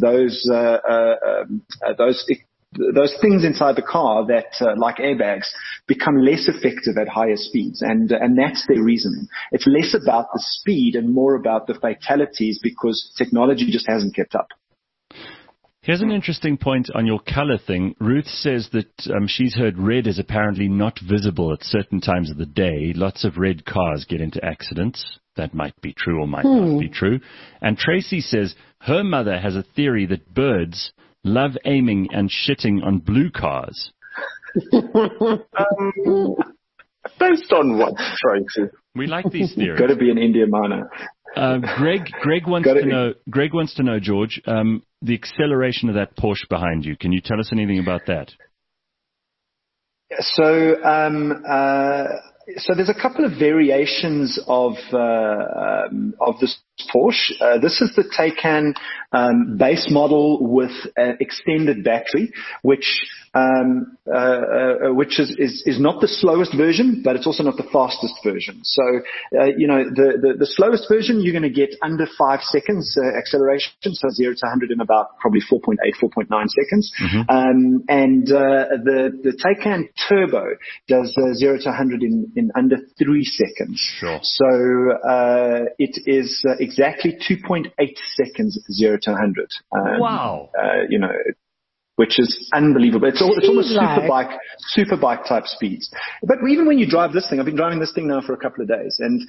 things inside the car that, like airbags, become less effective at higher speeds. And that's their reasoning. It's less about the speed and more about the fatalities because technology just hasn't kept up. Here's an interesting point on your color thing. Ruth says that she's heard red is apparently not visible at certain times of the day. Lots of red cars get into accidents. that might be true or might not be true. And Tracy says her mother has a theory that birds love aiming and shitting on blue cars. Based on what, Tracy? We like these theories. Got to be an Indian miner. Greg wants to know. Greg wants to know, George, the acceleration of that Porsche behind you. Can you tell us anything about that? So there's a couple of variations of this Porsche. This is the Taycan base model with an extended battery, which is not the slowest version, but it's also not the fastest version. So the slowest version you're going to get under 5 seconds acceleration, so 0 to 100 in about probably 4.8, 4.9 seconds. And the Taycan Turbo does 0 to 100 in under 3 seconds. Sure. So it is exactly 2.8 seconds 0 to 100. Wow. Which is unbelievable. It's almost superbike type speeds. But even when you drive this thing, I've been driving this thing now for a couple of days, and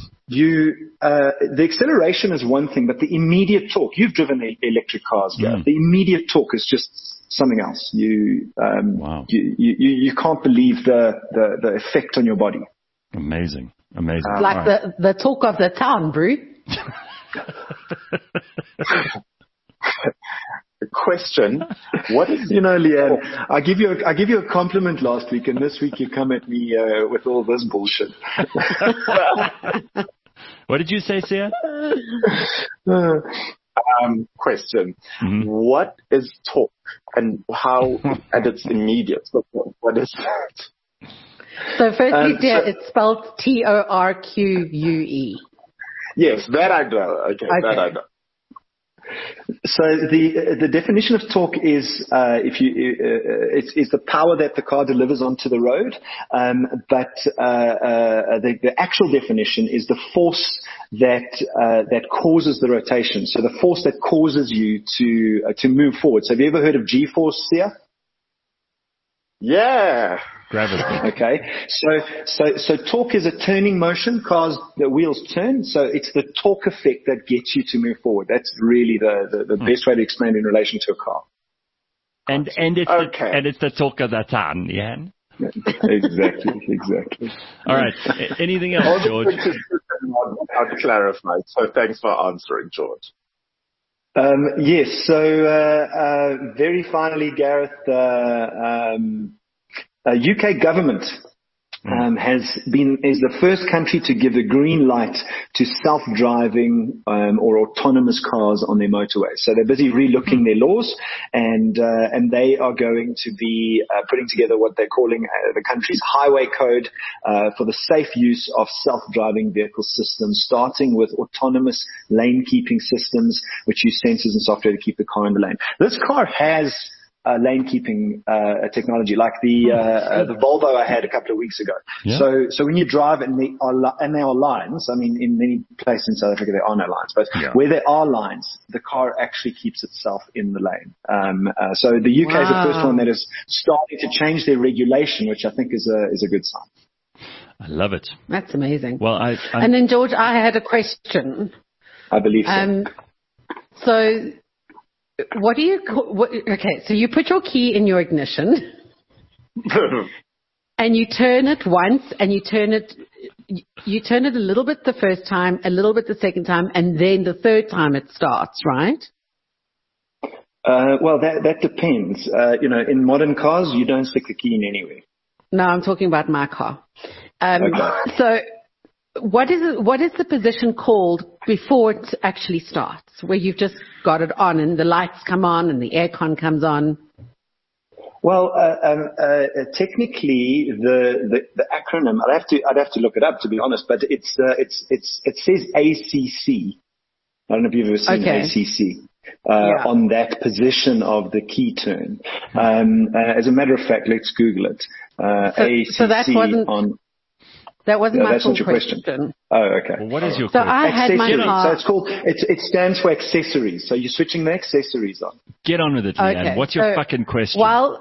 the acceleration is one thing, but the immediate torque. You've driven electric cars, Gareth. The immediate torque is just something else. You can't believe the effect on your body. Amazing. Like the talk of the town, Brew. The question, what is Leanne, I give you a compliment last week, and this week you come at me with all this bullshit. What did you say, Sia? Question. What is torque and how, and it's immediate. So what is that? So firstly, it's spelled TORQUE. Yes, that I know. Okay. That I know. So the definition of torque is it's the power that the car delivers onto the road, but the actual definition is the force that causes the rotation. So the force that causes you to move forward. So have you ever heard of G-force, Sia? Yeah. Gravity. Okay. So torque is a turning motion. The wheels turn. So it's the torque effect that gets you to move forward. That's really the best way to explain it in relation to a car. And it's the torque of the town, yeah. Exactly. All right. Anything else, George? I'll clarify. So thanks for answering, George. Yes. So very finally, Gareth, UK government is the first country to give the green light to self-driving or autonomous cars on their motorways. So they're busy relooking their laws, and they are going to be putting together what they're calling the country's highway code for the safe use of self-driving vehicle systems, starting with autonomous lane-keeping systems, which use sensors and software to keep the car in the lane. This car has lane keeping technology, like the Volvo I had a couple of weeks ago. Yeah. So when you drive and there are lines, I mean, in many places in South Africa there are no lines, but where there are lines, the car actually keeps itself in the lane. So the UK is the first one that is starting to change their regulation, which I think is a good sign. I love it. That's amazing. Well, and then George, I had a question. I believe so. So what do you okay, so you put your key in your ignition and you turn it once, and you turn it a little bit the first time, a little bit the second time, and then the third time it starts, right? Well, that depends. In modern cars, you don't stick the key in anywhere. No, I'm talking about my car. Okay. So what is the position called before it actually starts, where you've just got it on and the lights come on and the aircon comes on? Well, technically, the acronym, I'd have to look it up, to be honest, but it says ACC. I don't know if you've ever seen ACC. On that position of the key turn. As a matter of fact, let's Google it. ACC so that wasn't. That wasn't my full question. Oh, okay. Well, what is your question? So I had my car. So it's called, it stands for accessories. So you're switching the accessories on. Get on with it, Leanne. Okay. What's your fucking question? While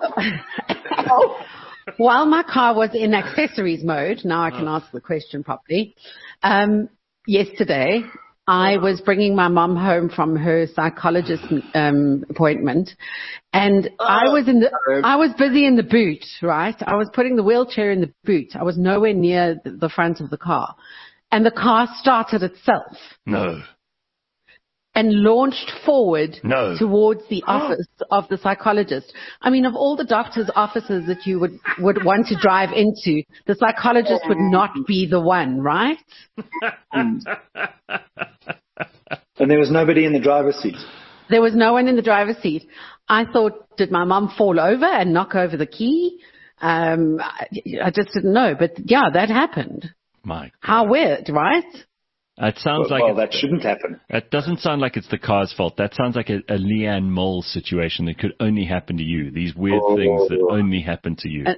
my car was in accessories mode, now I can ask the question properly, yesterday, I was bringing my mom home from her psychologist appointment, and I was busy in the boot, right? I was putting the wheelchair in the boot. I was nowhere near the front of the car, and the car started itself. No. And launched forward No. towards the office of the psychologist. I mean, of all the doctor's offices that you would want to drive into, the psychologist would not be the one, right? And there was nobody in the driver's seat. There was no one in the driver's seat. I thought, did my mom fall over and knock over the key? I just didn't know. But yeah, that happened. My God. How weird, right? It sounds Well, that shouldn't happen. That doesn't sound like it's the car's fault. That sounds like a Leanne Mole situation that could only happen to you. These weird things that only happen to you.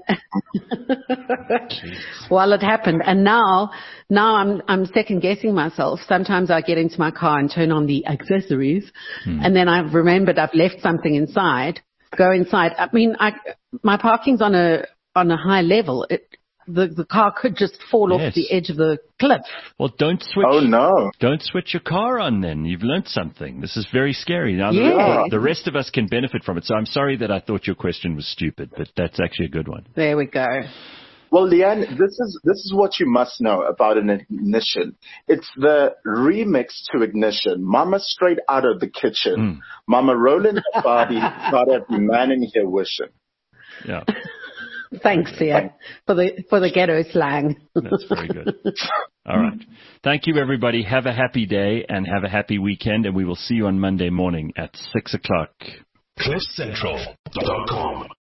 Well, it happened, and now I'm second guessing myself. Sometimes I get into my car and turn on the accessories, and then I've remembered I've left something inside. Go inside. I mean, my parking's on a high level. The car could just fall off the edge of the cliff. Well, don't switch. Oh, no. Don't switch your car on then. You've learned something. This is very scary. Now, the rest of us can benefit from it. So I'm sorry that I thought your question was stupid, but that's actually a good one. There we go. Well, Leanne, this is what you must know about an ignition. It's the remix to Ignition. Mama straight out of the kitchen. Mama rolling her body, got every man in here wishing. Yeah. Thanks, Sia, for the ghetto slang. That's very good. All right. Thank you, everybody. Have a happy day and have a happy weekend, and we will see you on Monday morning at 6:00. CliffCentral.com